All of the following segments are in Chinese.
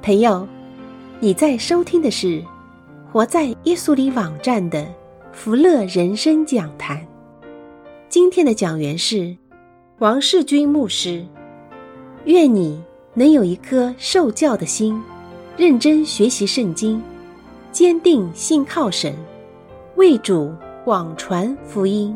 朋友，你在收听的是活在耶稣里网站的福乐人生讲坛。今天的讲员是王世军牧师。愿你能有一颗受教的心，认真学习圣经，坚定信靠神，为主广传福音。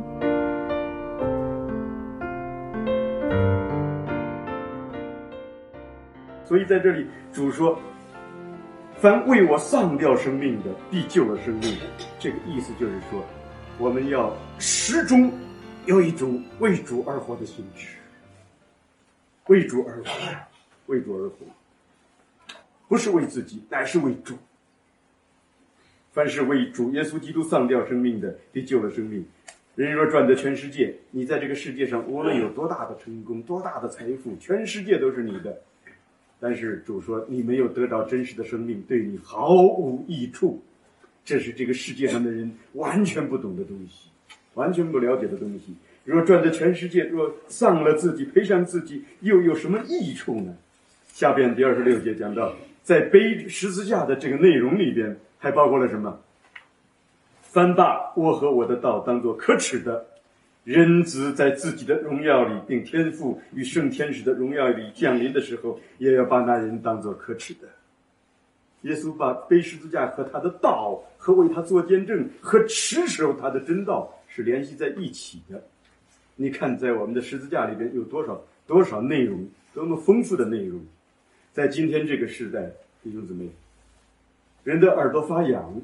所以在这里主说，凡为我丧掉生命的，必救了生命。这个意思就是说，我们要始终有一种为主而活的心智，为主而活，为主而活，不是为自己，乃是为主。凡是为主耶稣基督丧掉生命的，必救了生命。人若赚得全世界，你在这个世界上无论有多大的成功，多大的财富，全世界都是你的，但是主说你没有得到真实的生命，对你毫无益处。这是这个世界上的人完全不懂的东西，完全不了解的东西。若赚得全世界，若丧了自己，赔上自己，又有什么益处呢？下边第26节讲到，在背十字架的这个内容里边还包括了什么？凡把我和我的道当作可耻的，人子在自己的荣耀里，并天父与圣天使的荣耀里降临的时候，也要把那人当作可耻的。耶稣把背十字架和他的道，和为他做见证，和持守他的真道是联系在一起的。你看在我们的十字架里边有多少内容，多么丰富的内容。在今天这个时代，弟兄姊妹，人的耳朵发痒，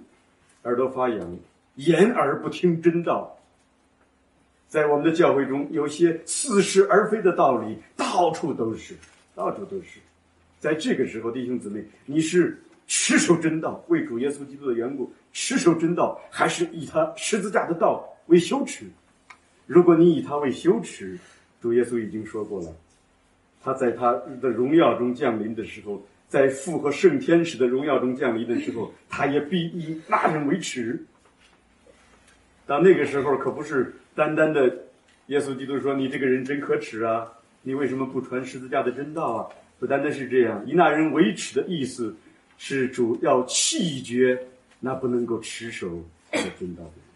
言而不听真道。在我们的教会中，有些似是而非的道理到处都是。在这个时候，弟兄姊妹，你是持守真道，为主耶稣基督的缘故持守真道，还是以他十字架的道为羞耻？如果你以他为羞耻，主耶稣已经说过了，他在他的荣耀中降临的时候，在父和圣天使的荣耀中降临的时候，他也必以那人为耻。到那个时候，可不是单单的耶稣基督说你这个人真可耻啊，你为什么不传十字架的真道啊？不单单是这样，以那人为耻的意思是主要弃绝那不能够持守的真道的人。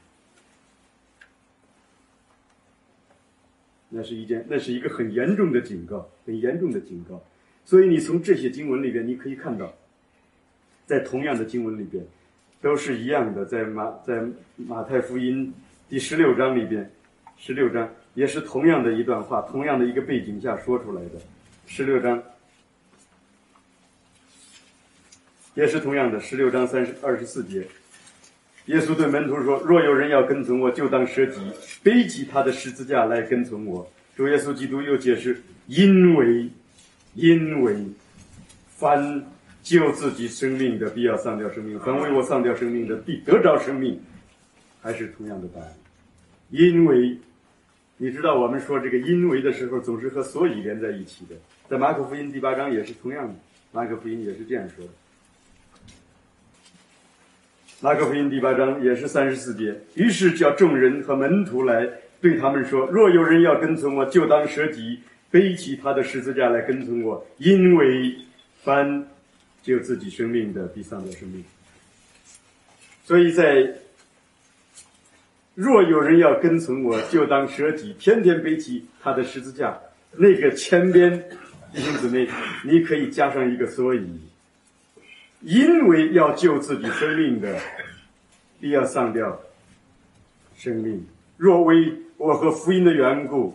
那是一个很严重的警告。所以你从这些经文里边，你可以看到，在同样的经文里边，都是一样的。在马太福音第16章里边，16章也是同样的一段话，同样的一个背景下说出来的。16章也是同样的，16章24节。耶稣对门徒说，若有人要跟从我，就当舍己，背起他的十字架来跟从我。主耶稣基督又解释，因为凡救自己生命的，必要丧掉生命；凡为我丧掉生命的，必得着生命。还是同样的答案。因为你知道我们说这个因为的时候，总是和所以连在一起的。在马可福音第8章也是同样的，马可福音也是这样说的。马可福音第8章也是34节，于是叫众人和门徒来，对他们说，若有人要跟从我，就当舍己，背起他的十字架来跟从我，因为凡救自己生命的，必丧掉生命。所以在若有人要跟从我，就当舍己，天天背起他的十字架，那个前边弟兄姊妹，你可以加上一个所以，因为要救自己生命的，必要丧掉生命。若为我和福音的缘故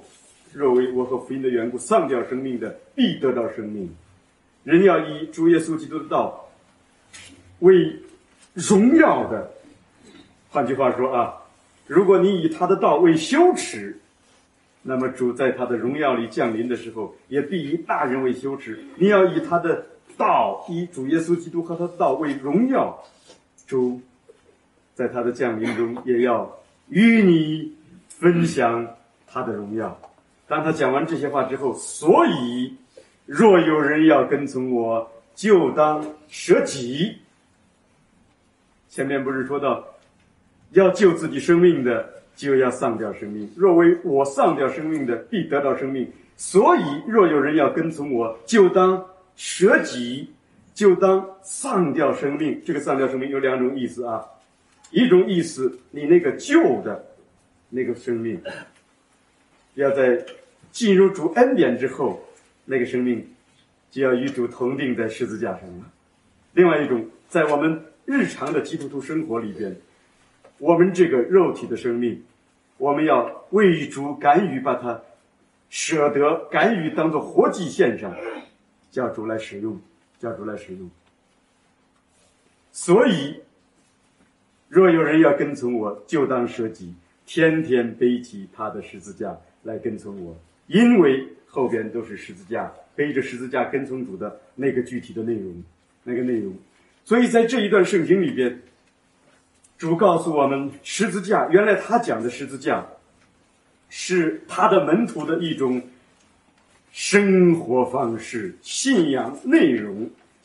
丧掉生命的，必得到生命。人要以主耶稣基督的道为荣耀的。换句话说啊，如果你以他的道为羞耻，那么主在他的荣耀里降临的时候，也必以那人为羞耻。你要以他的道，以主耶稣基督和他的道为荣耀，主在他的降临中也要与你分享他的荣耀。当他讲完这些话之后，所以若有人要跟从我，就当舍己。前面不是说到要救自己生命的，就要丧掉生命；若为我丧掉生命的，必得到生命。所以若有人要跟从我，就当舍己， 就当丧掉生命。这个丧掉生命有两种意思啊，一种意思，你那个旧的那个生命，要在进入主恩典之后，那个生命就要与主同定在十字架上了。另外一种，在我们日常的基督徒生活里边，我们这个肉体的生命，我们要为主敢于把它舍得，敢于当作活祭献上，叫主来使用，叫主来使用。所以若有人要跟从我，就当舍己，天天背起他的十字架来跟从我。因为后边都是十字架，背着十字架跟从主的那个具体的内容，所以在这一段圣经里边，主告诉我们，十字架原来他讲的十字架是他的门徒的一种生活方式，信仰内容。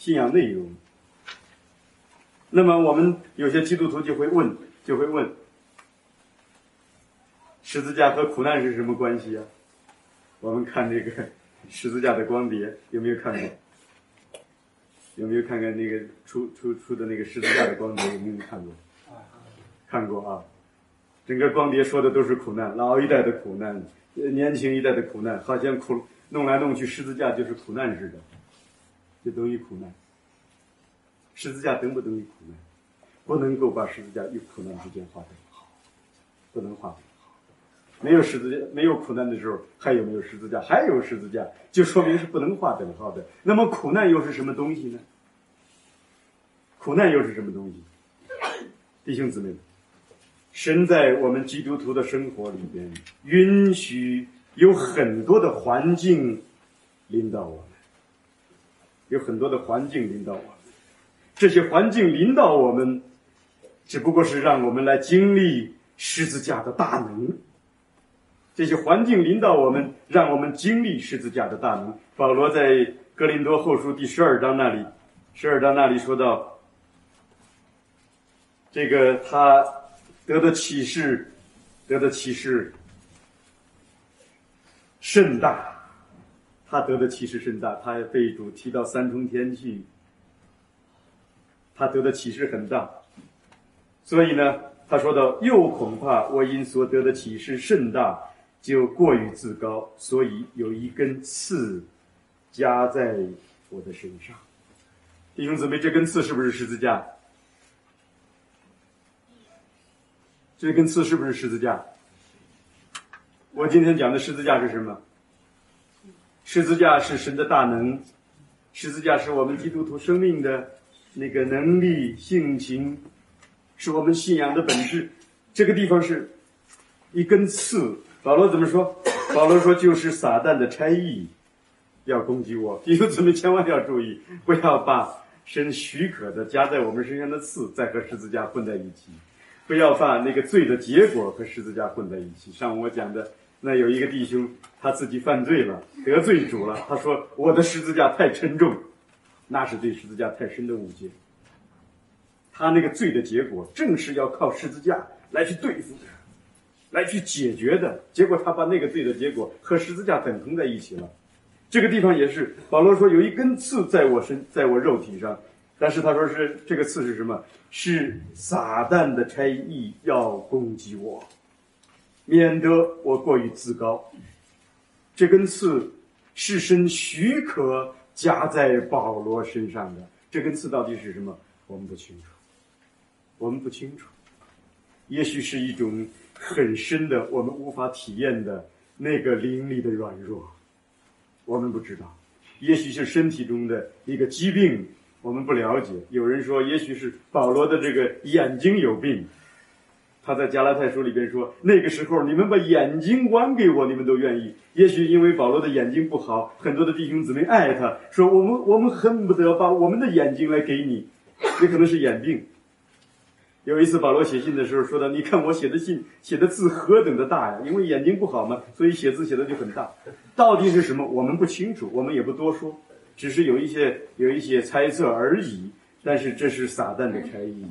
那么我们有些基督徒就会问，十字架和苦难是什么关系啊？我们看这个十字架的光碟，有没有看过？有没有看看那个出的那个十字架的光碟？有没有看过？看过啊！整个光碟说的都是苦难，老一代的苦难，年轻一代的苦难，好像弄来弄去，十字架就是苦难似的，就等于苦难。十字架等不等于苦难？不能够把十字架与苦难之间划等号，不能划等号。没有十字架，没有苦难的时候，还有没有十字架？还有十字架，就说明是不能划等号的。那么苦难又是什么东西呢？苦难又是什么东西？弟兄姊妹们，神在我们基督徒的生活里边，允许有很多的环境领导我们，有很多的环境领导我们。这些环境领导我们，只不过是让我们来经历十字架的大能。这些环境领导我们，让我们经历十字架的大能。保罗在哥林多后书第12章那里说到，这个他得的启示甚大，他被主提到三重天去，他得的启示很大。所以呢，他说到，又恐怕我因所得的启示甚大，就过于自高，所以有一根刺加在我的身上。弟兄姊妹，这根刺是不是十字架？这根刺是不是十字架？我今天讲的十字架是什么？十字架是神的大能，十字架是我们基督徒生命的那个能力、性情，是我们信仰的本质。这个地方是一根刺。保罗怎么说？保罗说，就是撒旦的差役要攻击我。弟兄姊妹千万要注意，不要把神许可的加在我们身上的刺再和十字架混在一起，不要把那个罪的结果和十字架混在一起。上午我讲的，那有一个弟兄他自己犯罪了，得罪主了，他说我的十字架太沉重，那是对十字架太深的误解。他那个罪的结果正是要靠十字架来去对付的，来去解决的，结果他把那个罪的结果和十字架等同在一起了。这个地方也是，保罗说有一根刺在我肉体上，但是他说是这个刺是什么？是撒旦的差役要攻击我，免得我过于自高。这根刺是神许可加在保罗身上的，这根刺到底是什么？我们不清楚。也许是一种很深的我们无法体验的那个灵里的软弱，我们不知道。也许是身体中的一个疾病，我们不了解。有人说也许是保罗的这个眼睛有病，他在加拉太书里边说，那个时候你们把眼睛剜给我，你们都愿意。也许因为保罗的眼睛不好，很多的弟兄姊妹爱他，说我们恨不得把我们的眼睛来给你，也可能是眼病。有一次保罗写信的时候说到，你看我写的信写的字何等的大呀，因为眼睛不好嘛，所以写字写的就很大。到底是什么我们不清楚，我们也不多说，只是有一些猜测而已。但是这是撒旦的差役，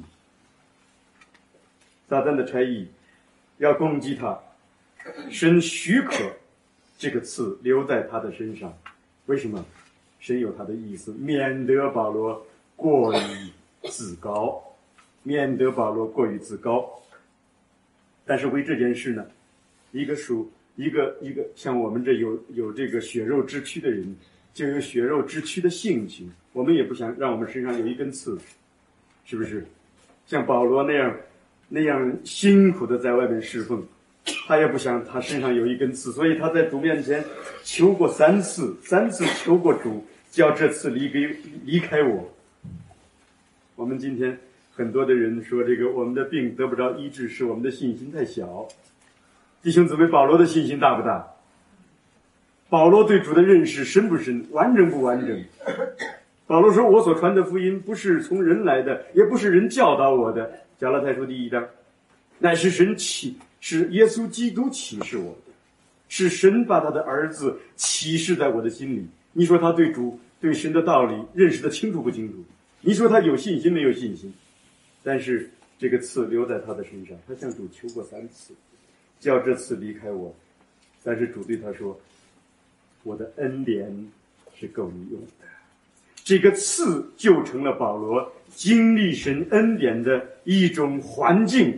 撒旦的差役要攻击他，神许可这个刺留在他的身上。为什么？神有他的意思，免得保罗过于自高，免得保罗过于自高。但是为这件事呢，一个像我们这有这个血肉之躯的人，就有血肉之躯的性情。我们也不想让我们身上有一根刺，是不是？像保罗那样辛苦的在外面侍奉，他也不想他身上有一根刺，所以他在主面前求过3次求过主，叫这次离开我。我们今天很多的人说，这个我们的病得不着医治，是我们的信心太小。弟兄姊妹，保罗的信心大不大？保罗对主的认识深不深，完整不完整？保罗说，我所传的福音不是从人来的，也不是人教导我的，加拉太书第1章，乃是是耶稣基督启示我的，是神把他的儿子启示在我的心里。你说他对主对神的道理认识的清楚不清楚？你说他有信心没有信心？但是这个刺留在他的身上，他向主求过3次，叫这次离开我。但是主对他说，我的恩典是够你用的。这个刺就成了保罗经历神恩典的一种环境。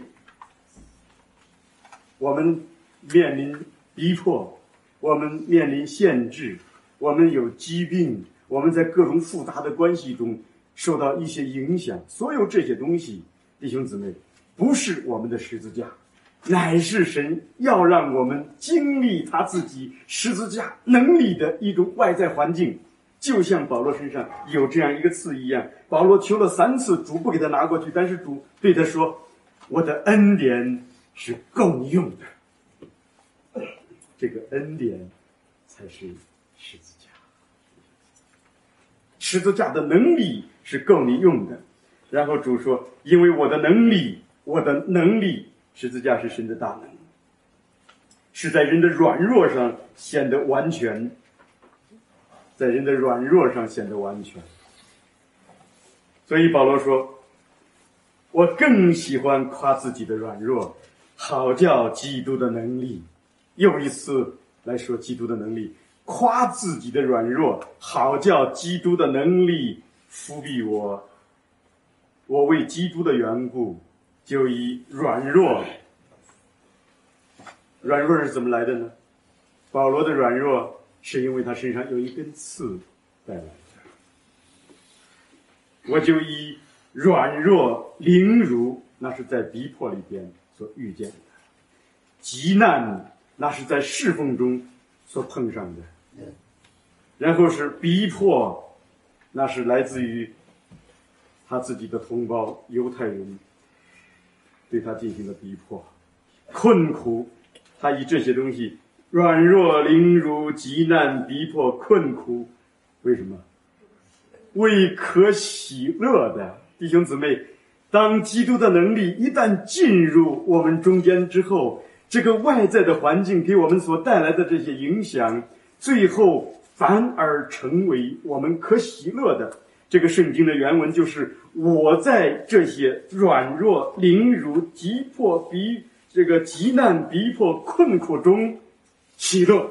我们面临逼迫，我们面临限制，我们有疾病，我们在各种复杂的关系中受到一些影响。所有这些东西，弟兄姊妹，不是我们的十字架，乃是神要让我们经历他自己十字架能力的一种外在环境。就像保罗身上有这样一个刺一样，保罗求了3次，主不给他拿过去，但是主对他说，我的恩典是够你用的。这个恩典才是十字架，十字架的能力是够你用的。然后主说，因为我的能力，十字架是神的大能，是在人的软弱上显得完全，在人的软弱上显得完全。所以保罗说，我更喜欢夸自己的软弱，好叫基督的能力。又一次来说基督的能力，夸自己的软弱，好叫基督的能力覆庇我。我为基督的缘故，就以软弱。软弱是怎么来的呢？保罗的软弱是因为他身上有一根刺带来的。我就以软弱凌辱，那是在逼迫里边所遇见的；急难，那是在侍奉中所碰上的；然后是逼迫，那是来自于他自己的同胞犹太人对他进行的逼迫；困苦，他以这些东西，软弱凌辱、急难、逼迫、困苦，为什么？为可喜乐的。弟兄姊妹，当基督的能力一旦进入我们中间之后，这个外在的环境给我们所带来的这些影响，最后反而成为我们可喜乐的。这个圣经的原文就是，我在这些软弱凌辱急迫这个急难逼迫困苦中喜乐，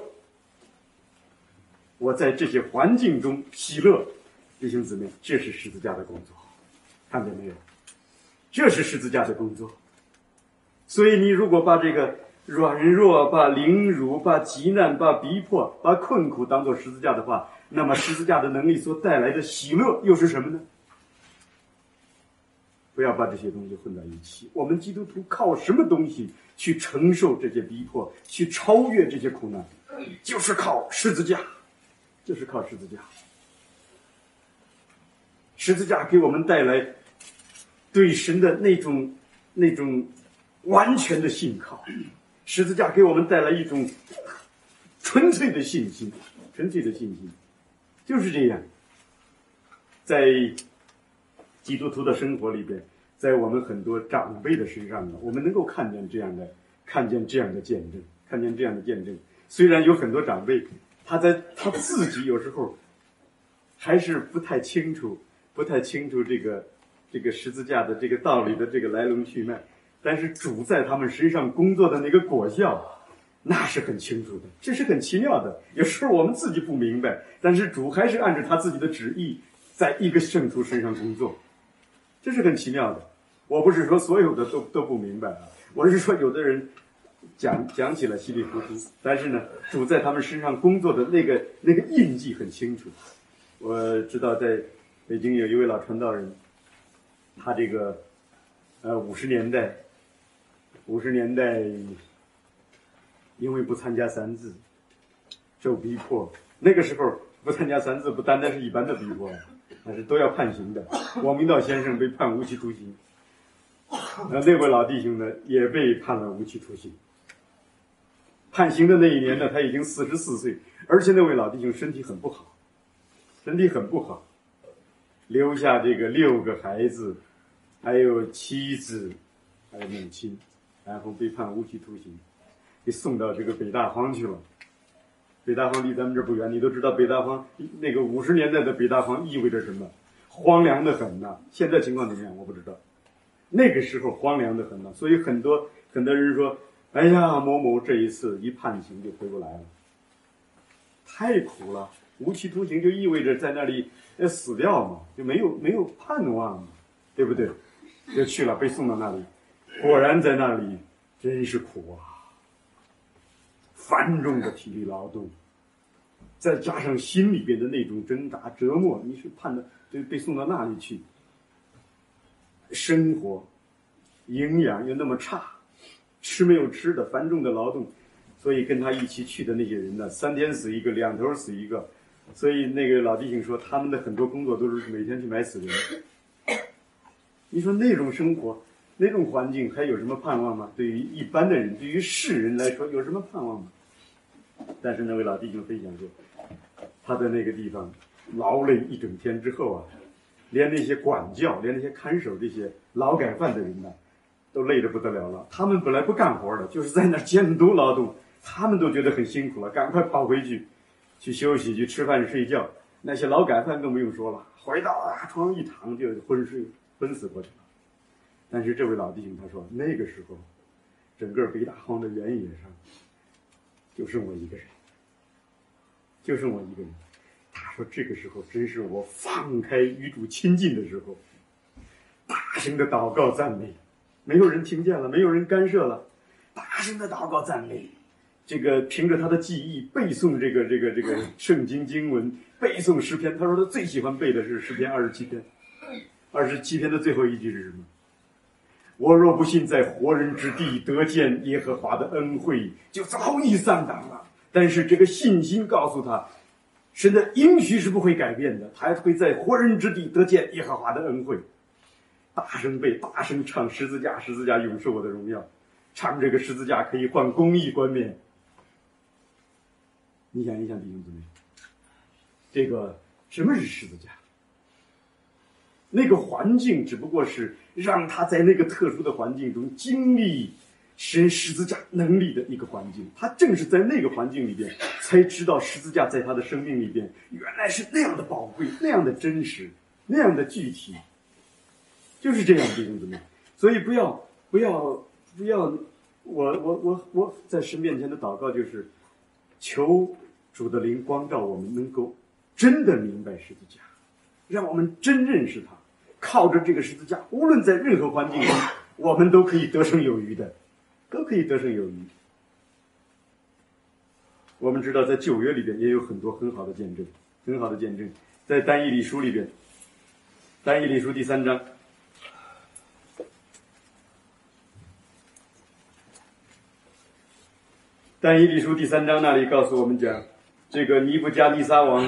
我在这些环境中喜乐。弟兄姊妹，这是十字架的工作，看见没有？这是十字架的工作。所以你如果把这个软弱、把凌辱、把急难、把逼迫、把困苦当作十字架的话，那么十字架的能力所带来的喜乐又是什么呢？不要把这些东西混在一起。我们基督徒靠什么东西去承受这些逼迫，去超越这些苦难？就是靠十字架，就是靠十字架。十字架给我们带来对神的那种完全的信靠，十字架给我们带来一种纯粹的信心，就是这样。在基督徒的生活里边，在我们很多长辈的身上呢，我们能够看见这样的见证。虽然有很多长辈，他自己有时候还是不太清楚这个十字架的这个道理的这个来龙去脉，但是主在他们身上工作的那个果效，那是很清楚的，这是很奇妙的。有时候我们自己不明白，但是主还是按照他自己的旨意在一个圣徒身上工作，这是很奇妙的。我不是说所有的都不明白啊，我是说有的人讲起来稀里糊涂，但是呢，主在他们身上工作的那个印记很清楚。我知道在北京有一位老传道人，他这个50年代因为不参加三字受逼迫，那个时候不参加三字不单单是一般的逼迫，但是都要判刑的。王明道先生被判无期徒刑，那位老弟兄呢也被判了无期徒刑。判刑的那一年呢，他已经44岁，而且那位老弟兄身体很不好，留下这个6个孩子，还有妻子，还有母亲，然后被判无期徒刑，给送到这个北大荒去了。北大荒离咱们这不远，你都知道北大荒那个50年代的北大荒意味着什么？荒凉的很呐。现在情况怎么样我不知道，那个时候荒凉的很呐。所以很多人说，哎呀，某某这一次一判刑就回不来了，太苦了。无期徒刑就意味着在那里死掉嘛，就没有盼望嘛，对不对？就去了，被送到那里，果然在那里真是苦啊，繁重的体力劳动，再加上心里边的那种挣扎折磨，你是判的被送到那里去，生活营养又那么差，吃没有吃的，繁重的劳动，所以跟他一起去的那些人呢，3天死一个，2头死一个。所以那个老弟兄说，他们的很多工作都是每天去买死人。你说那种生活，那种环境还有什么盼望吗？对于一般的人，对于世人来说有什么盼望吗？但是那位老弟兄分享说，他在那个地方劳累一整天之后啊，连那些管教，连那些看守这些劳改犯的人呢，都累得不得了了。他们本来不干活的，就是在那监督劳动，他们都觉得很辛苦了，赶快跑回去休息，去吃饭睡觉。那些劳改犯更不用说了，回到床上一躺就昏死过去了。但是这位老弟兄他说，那个时候整个北大荒的原野上就剩我一个人。他说这个时候真是我放开与主亲近的时候，大声的祷告赞美，没有人听见了，没有人干涉了，大声的祷告赞美。这个凭着他的记忆背诵这个圣经经文，背诵诗篇。他说他最喜欢背的是诗篇27篇，27篇的最后一句是什么？我若不信在活人之地得见耶和华的恩惠，就早已丧胆了。但是这个信心告诉他，神的应许是不会改变的，他会在活人之地得见耶和华的恩惠。大声背，大声唱十字架永受我的荣耀，唱这个十字架可以换公义冠冕。你想一想，弟兄姊妹，这个什么是十字架？那个环境只不过是让他在那个特殊的环境中经历神十字架能力的一个环境。他正是在那个环境里边，才知道十字架在他的生命里边原来是那样的宝贵，那样的真实，那样的具体，就是这样，弟兄姊妹。所以不要，我在神面前的祷告就是求主的灵光照我们，能够真的明白十字架，让我们真认识它。靠着这个十字架，无论在任何环境中，我们都可以得胜有余的，都可以得胜有余。我们知道，在旧约里边也有很多很好的见证，在但以理书里边，但以理书第3章。但以理书第3章那里告诉我们讲，这个尼布加尼撒王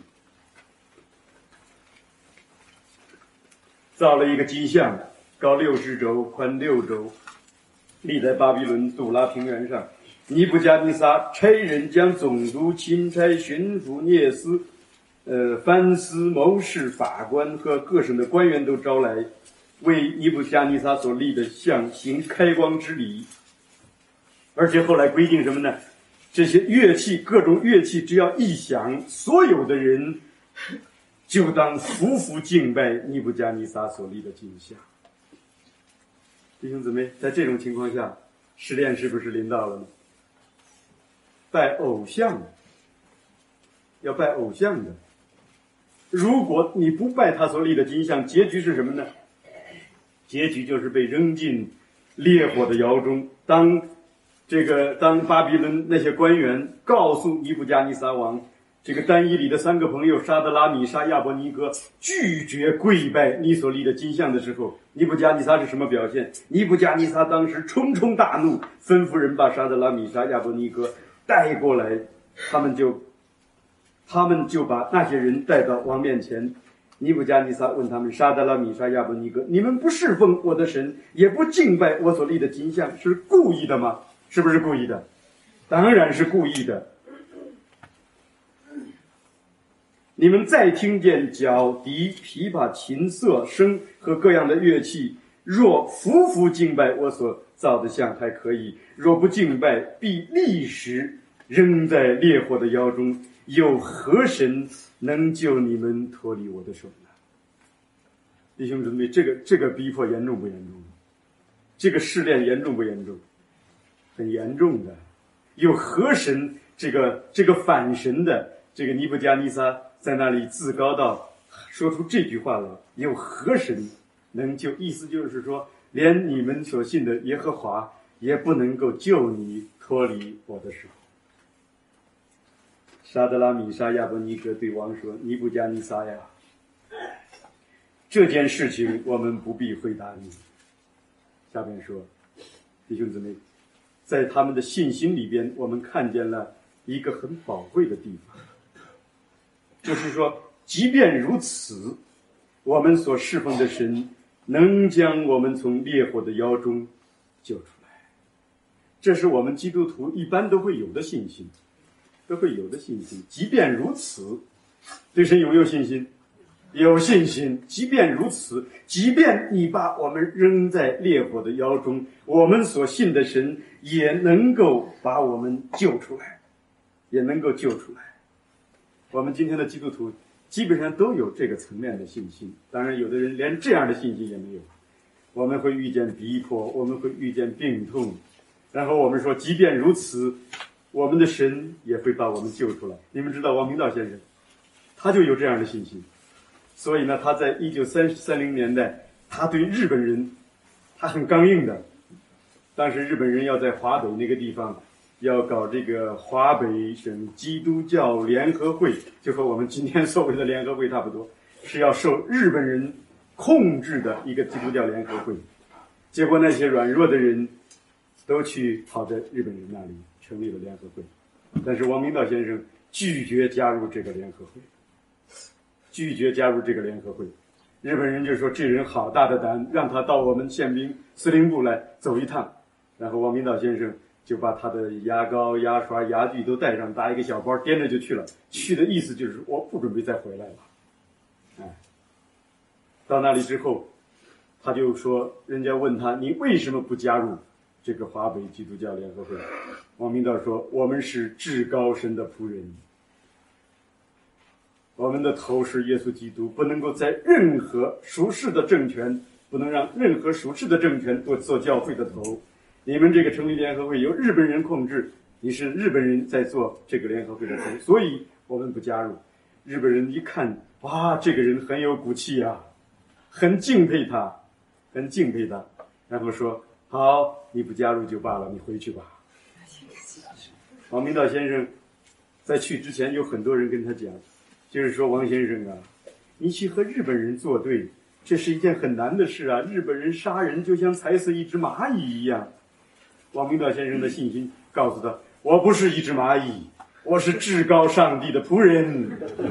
造了一个金像，高60肘，宽6肘，立在巴比伦杜拉平原上。尼布加尼撒差人将总督、钦差、巡抚、聂司、藩司、谋士、法官和各省的官员都招来，为尼布加尼撒所立的像行开光之礼。而且后来规定什么呢？这些乐器，各种乐器只要一响，所有的人就当匍匐敬拜尼布加尼撒所立的金像。弟兄姊妹，在这种情况下，试炼是不是临到了呢？拜偶像，要拜偶像的， 如果你不拜他所立的金像，结局是什么呢？结局就是被扔进烈火的窑中。当巴比伦那些官员告诉尼布加尼撒王，这个但以理的3个朋友沙德拉、米沙、亚伯尼哥拒绝跪拜你所立的金像的时候，尼布加尼撒是什么表现？尼布加尼撒当时冲冲大怒，吩咐人把沙德拉、米沙、亚伯尼哥带过来，他们就把那些人带到王面前。尼布加尼撒问他们：沙德拉、米沙、亚伯尼哥，你们不侍奉我的神，也不敬拜我所立的金像，是故意的吗？是不是故意的？当然是故意的。你们再听见角笛、琵琶、琴瑟、笙和各样的乐器，若服服敬拜我所造的像还可以，若不敬拜，必立时扔在烈火的窑中。有何神能救你们脱离我的手呢？弟兄姊妹，这个逼迫严重不严重？这个试炼严重不严重？很严重的。有何神这个反神的这个尼布加尼撒在那里自高到说出这句话来，有何神能救？意思就是说，连你们所信的耶和华也不能够救你脱离我的手。沙德拉、米沙、亚伯尼哥对王说：尼布加尼撒呀，这件事情我们不必回答你。下边说，弟兄姊妹，在他们的信心里边，我们看见了一个很宝贵的地方，就是说，即便如此，我们所侍奉的神能将我们从烈火的窑中救出来。这是我们基督徒一般都会有的信心，即便如此，对神有没有信心？有信心。即便如此，即便你把我们扔在烈火的窑中，我们所信的神也能够把我们救出来，我们今天的基督徒基本上都有这个层面的信心，当然有的人连这样的信心也没有。我们会遇见逼迫，我们会遇见病痛，然后我们说即便如此，我们的神也会把我们救出来。你们知道王明道先生他就有这样的信心，所以呢，他在1930年代，他对日本人他很刚硬的。当时日本人要在华北那个地方要搞这个华北省基督教联合会，就和我们今天所谓的联合会差不多，是要受日本人控制的一个基督教联合会。结果那些软弱的人都去跑在日本人那里成立了联合会，但是王明道先生拒绝加入这个联合会。日本人就说这人好大的胆，让他到我们宪兵司令部来走一趟。然后王明道先生就把他的牙膏、牙刷、牙具都带上，搭一个小包，掂着就去了。去的意思就是我不准备再回来了。到那里之后，他就说，人家问他，你为什么不加入这个华北基督教联合会？王明道说，我们是至高神的仆人，我们的头是耶稣基督，不能够在任何属世的政权，不能让任何属世的政权做教会的头。你们这个成立联合会由日本人控制，你是日本人在做这个联合会的头，所以我们不加入。日本人一看，哇，这个人很有骨气啊，很敬佩他，然后说，好，你不加入就罢了，你回去吧。王明道先生在去之前有很多人跟他讲，就是说，王先生啊，你去和日本人作对，这是一件很难的事啊，日本人杀人就像踩死一只蚂蚁一样。王明道先生的信心告诉他，我不是一只蚂蚁，我是至高上帝的仆人。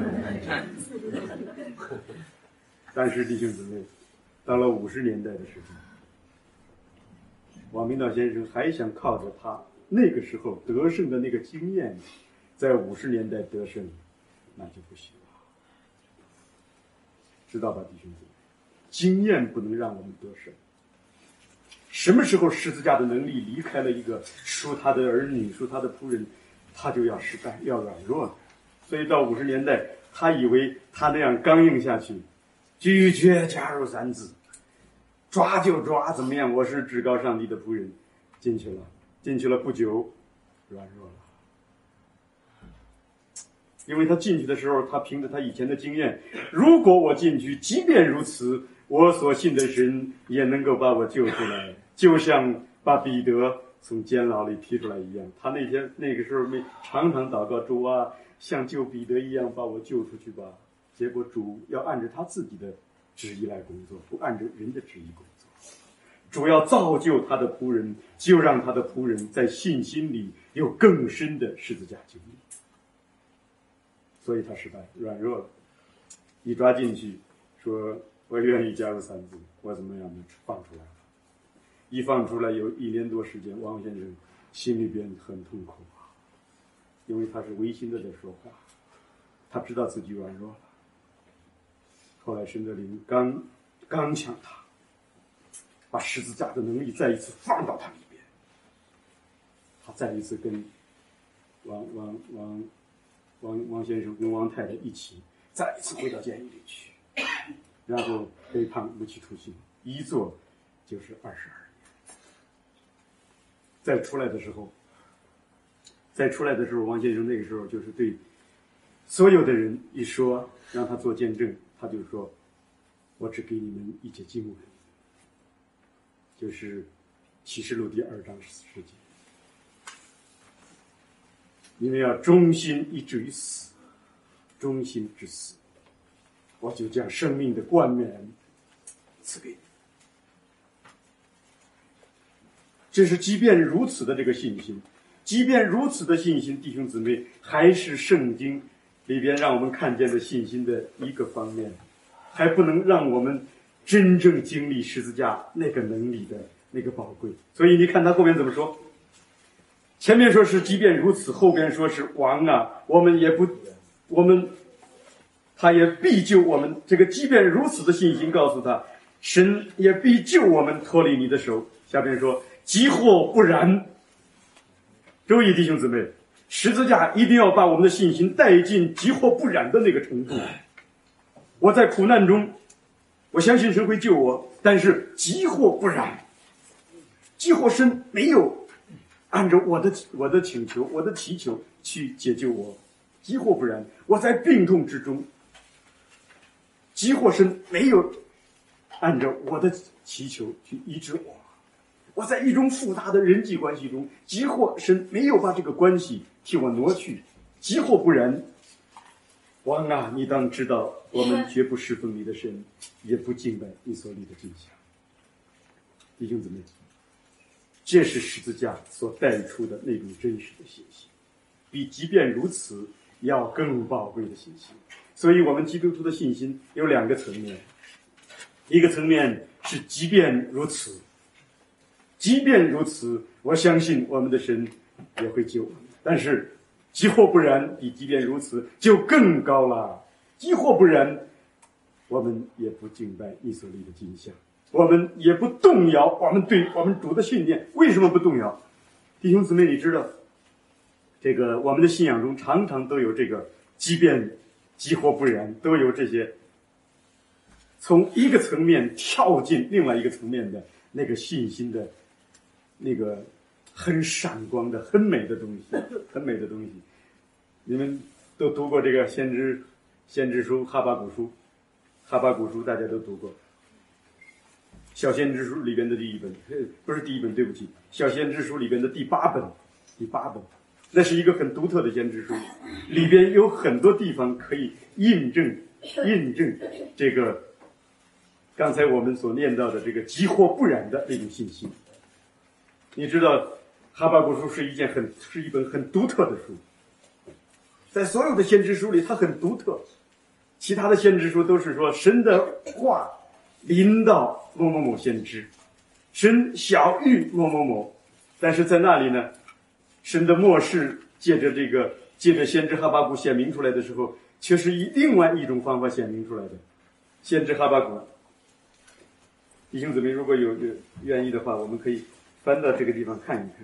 但是弟兄姊妹，到了50年代的时候，王明道先生还想靠着他那个时候得胜的那个经验，在50年代得胜，那就不行了，知道吧，弟兄姊妹？经验不能让我们得胜。什么时候十字架的能力离开了一个属他的儿女、属他的仆人，他就要失败，要软弱了。所以到50年代，他以为他那样刚硬下去，拒绝加入3字，抓就抓，怎么样？我是至高上帝的仆人，进去了不久，软弱了。 因为他进去的时候，他凭着他以前的经验，如果我进去，即便如此，我所信的神也能够把我救出来，就像把彼得从监牢里提出来一样。他那个时候常常祷告，主啊，像救彼得一样把我救出去吧。结果主要按照他自己的旨意来工作，不按照人的旨意工作。主要造就他的仆人，就让他的仆人在信心里有更深的十字架经历。所以他失败，软弱了，一抓进去说我愿意加入3字，我怎么样呢？放出来了。一放出来有1年多时间，王先生心里边很痛苦啊，因为他是违心的在说话，他知道自己软弱了。后来神的灵刚强他，把十字架的能力再一次放到他里边，他再一次跟王先生跟王太太一起再一次回到监狱里去，然后被判无期徒刑，一坐就是22年。再出来的时候，王先生那个时候就是对所有的人一说让他做见证，他就说我只给你们一节经文，就是启示录第2章14节，你们要忠心以至于死，忠心至死，我就将生命的冠冕赐给你。这是即便如此的这个信心，即便如此的信心，弟兄姊妹，还是圣经里边让我们看见的信心的一个方面，还不能让我们真正经历十字架那个能力的那个宝贵。所以你看他后面怎么说，前面说是即便如此，后边说是王啊，他也必救我们。这个即便如此的信心告诉他，神也必救我们脱离你的手。下边说即或不然，注意弟兄姊妹，十字架一定要把我们的信心带进即或不然的那个程度。我在苦难中，我相信神会救我，但是即或不然，即或神没有按照我的请求，我的祈求去解救我，即或不然，我在病痛之中，即或神没有按照我的祈求去医治我，我在一种复杂的人际关系中，即或神没有把这个关系替我挪去，即或不然，王啊，你当知道，我们绝不侍奉你的神，也不敬拜你所立的镜像。弟兄姊妹，这是十字架所带出的那种真实的信息，比即便如此要更宝贵的信息。所以我们基督徒的信心有2个层面，一个层面是即便如此，即便如此，我相信我们的神也会救我们。但是即或不然，比即便如此就更高了。即或不然，我们也不敬拜你所立的镜像，我们也不动摇我们对我们主的信念。为什么不动摇？弟兄姊妹，你知道这个我们的信仰中常常都有这个即便即或不然，都有这些从一个层面跳进另外一个层面的那个信心的那个很闪光的很美的东西，很美的东西。你们都读过这个先知书哈巴谷书大家都读过。小先知书里边的第一本，不是第一本，对不起，小先知书里边的第8本，那是一个很独特的先知书，里边有很多地方可以印证这个刚才我们所念到的这个即或不然的那种信心。你知道哈巴谷书是一本很独特的书，在所有的先知书里它很独特，其他的先知书都是说神的话临到某某某先知，神晓谕某某某，但是在那里呢，神的默示借着先知哈巴谷显明出来的时候，却是以另外一种方法显明出来的。先知哈巴谷，弟兄姊妹，如果有愿意的话，我们可以翻到这个地方看一看，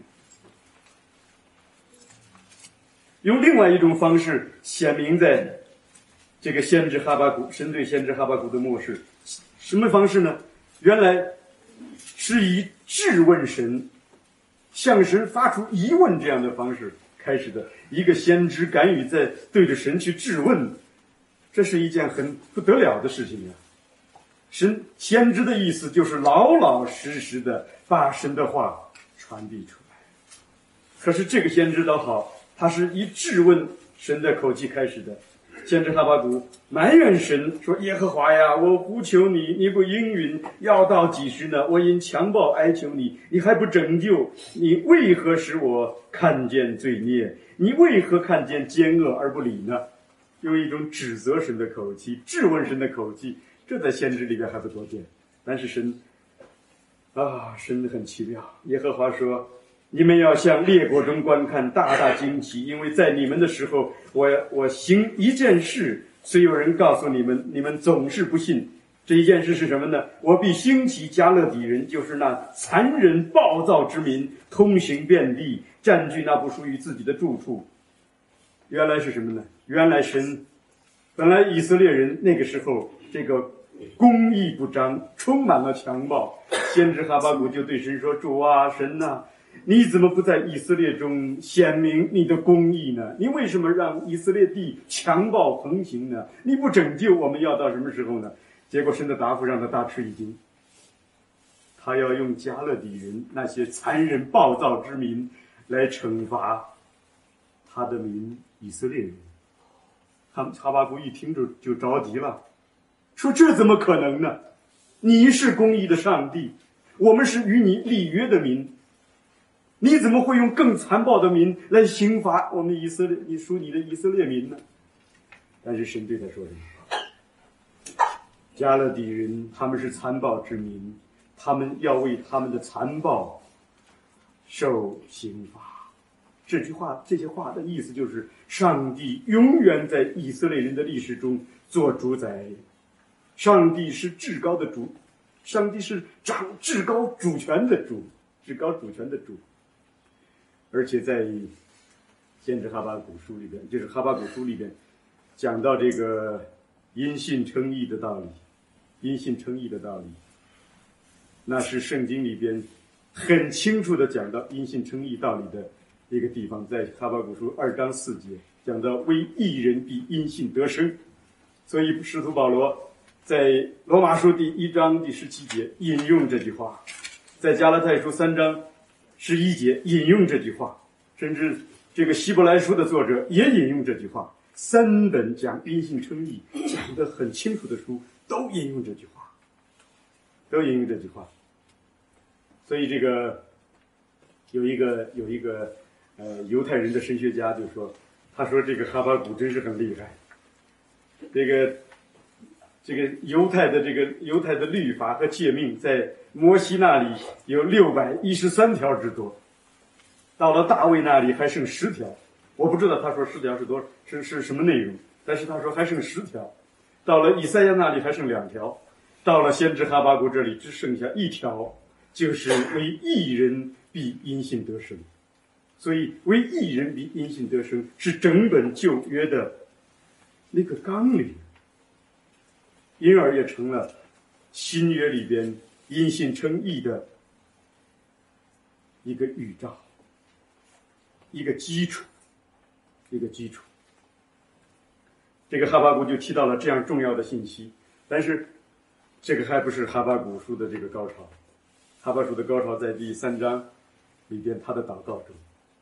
用另外一种方式显明在这个先知哈巴谷，神对先知哈巴谷的默示。什么方式呢？原来是以质问神，向神发出疑问这样的方式开始的，一个先知敢于在对着神去质问，这是一件很不得了的事情呀。先知的意思就是老老实实的把神的话传递出来。可是这个先知倒好，他是以质问神的口气开始的。先知哈巴谷埋怨神说：“耶和华呀，我呼求你，你不应允，要到几时呢？我因强暴哀求你，你还不拯救，你为何使我看见罪孽？你为何看见奸恶而不理呢？”用一种指责神的口气，质问神的口气，这在先知里边还不多见。但是神很奇妙。耶和华说：“你们要向列国中观看，大大惊奇，因为在你们的时候，我行一件事，虽有人告诉你们，你们总是不信。这一件事是什么呢？我必兴起迦勒底人，就是那残忍暴躁之民，通行遍地，占据那不属于自己的住处。”原来是什么呢？原来本来以色列人那个时候这个公义不彰，充满了强暴。先知哈巴谷就对神说：“主啊，神啊，你怎么不在以色列中显明你的公义呢？你为什么让以色列地强暴横行呢？你不拯救，我们要到什么时候呢？”结果神的答复让他大吃一惊，他要用迦勒底人那些残忍暴躁之民来惩罚他的民以色列人。哈巴谷一听就着急了，说：“这怎么可能呢？你是公义的上帝，我们是与你立约的民，你怎么会用更残暴的民来刑罚我们以色列？你属你的以色列民呢？”但是神对他说什么？迦勒底人他们是残暴之民，他们要为他们的残暴受刑罚。这些话的意思就是，上帝永远在以色列人的历史中做主宰。上帝是至高的主，上帝是掌至高主权的主，至高主权的主。而且在先知哈巴谷书里边，就是哈巴谷书里边讲到这个因信称义的道理，因信称义的道理，那是圣经里边很清楚的讲到因信称义道理的一个地方，在哈巴谷书2章4节讲到为义人必因信得生。所以使徒保罗在罗马书第1章第17节引用这句话，在加拉太书3章11节引用这句话，甚至这个希伯来书的作者也引用这句话。3本讲因信称义讲得很清楚的书都引用这句话，所以这个有一个犹太人的神学家就说，他说这个哈巴谷真是很厉害。这个犹太的律法和诫命在摩西那里有613条之多，到了大卫那里还剩10条。我不知道他说10条是什么内容，但是他说还剩10条。到了以赛亚那里还剩2条，到了先知哈巴谷这里只剩下1条，就是为义人必因信得生。所以为义人必因信得生是整本旧约的那个纲领，因而也成了新约里边因信称义的一个预兆，一个基础。这个哈巴谷就提到了这样重要的信息，但是这个还不是哈巴谷书的这个高潮。哈巴谷书的高潮在第3章里边，他的祷告中，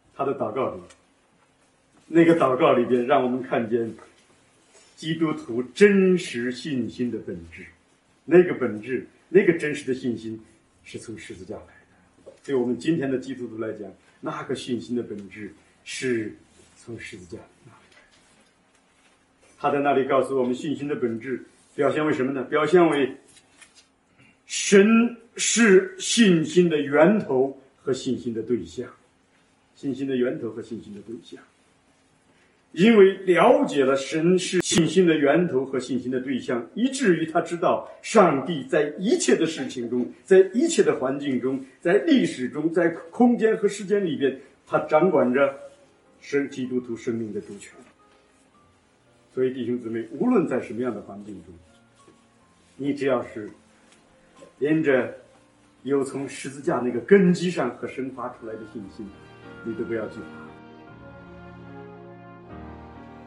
那个祷告里边让我们看见基督徒真实信心的本质。那个本质，那个真实的信心是从十字架来的。对我们今天的基督徒来讲，那个信心的本质是从十字架那里来的。他在那里告诉我们，信心的本质表现为什么呢？表现为神是信心的源头和信心的对象。信心的源头和信心的对象，因为了解了神是信心的源头和信心的对象，以至于他知道上帝在一切的事情中，在一切的环境中，在历史中，在空间和时间里边，他掌管着基督徒生命的主权。所以弟兄姊妹，无论在什么样的环境中，你只要是沿着有从十字架那个根基上和生发出来的信心，你都不要惧怕。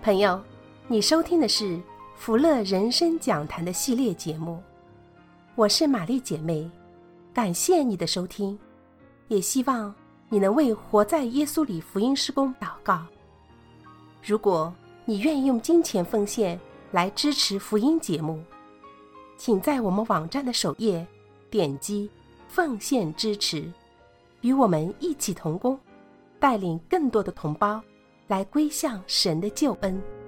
朋友，你收听的是福乐人生讲坛的系列节目，我是玛丽姐妹，感谢你的收听，也希望你能为活在耶稣里福音事工祷告。如果你愿意用金钱奉献来支持福音节目，请在我们网站的首页点击奉献支持，与我们一起同工，带领更多的同胞来归向神的救恩。